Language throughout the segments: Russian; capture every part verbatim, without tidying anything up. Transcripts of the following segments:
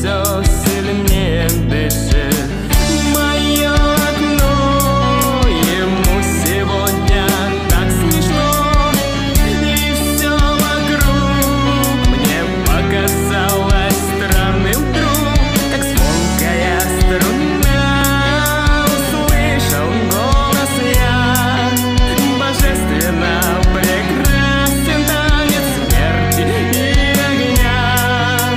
все сильнее дышит. Мое окно, ему сегодня так смешно, и все вокруг мне показалось странным вдруг, как звонкая струна. Услышал голос я, божественно прекрасен танец смерти и огня.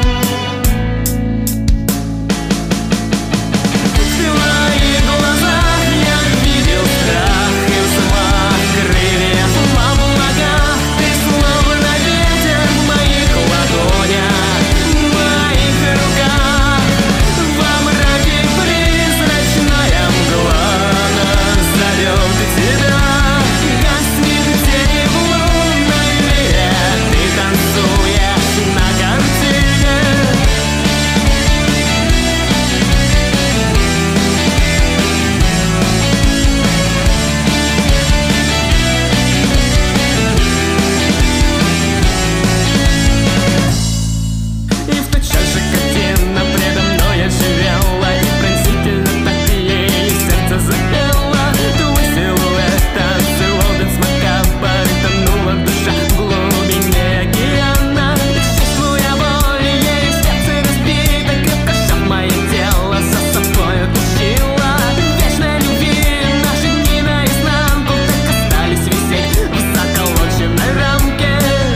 В твоих глазах я видел страх и взмах крыльев в облаках. Ты словно ветер в моих ладонях, в моих руках. Во мраке призрачная мгла нас зовет тебя. Гаснет тени в лунной мире, ты танцуешь на картине. И в тот час же картина предо мной оживела, и пронзительно так ей сердце запело. Твой силуэт танцевал без макабр, тонула душа в глубине океана. Чувствуя боль, ей сердце разбито, крепко сжав мое тело, за собой утащила. В вечной любви наши дни наизнанку так остались висеть в заколоченной рамке.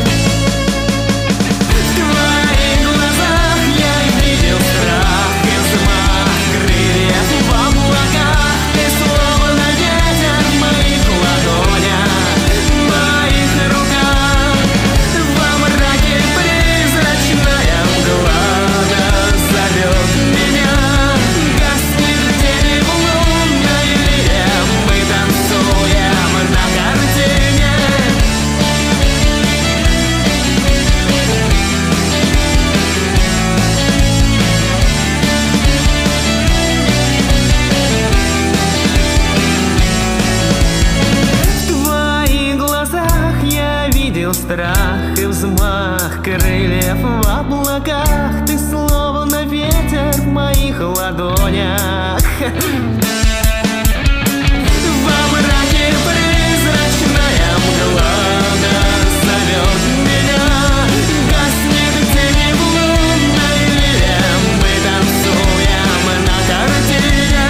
В твоих глазах я видел страх и взмах крыльев в облаках. Ты словно ветер в моих ладонях, в моих руках. Во мраке призрачная мгла нас зовет меня. Гаснет тени в лунной мире, мы танцуем на картине. В твоих глазах я видел страх и взмах крыльев в облаках. Ты словно ветер в моих ладонях. Во мраке призрачная мгла нас зовет меня. Гаснет тени в лунной мире, мы танцуем на картине.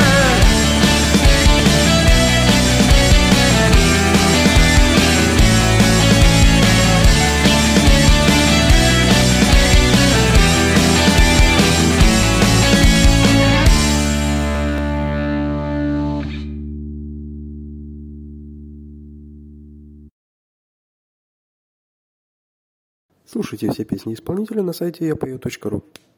Слушайте все песни исполнителя на сайте я пою точка ру.